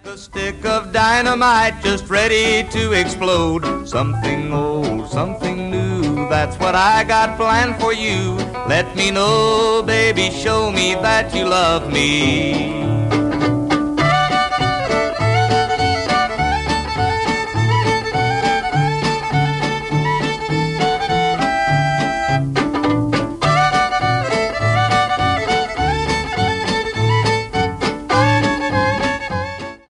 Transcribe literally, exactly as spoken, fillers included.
A stick of dynamite just ready to explode. Something old, something new, that's what I got planned for you. Let me know, baby, show me that you love me.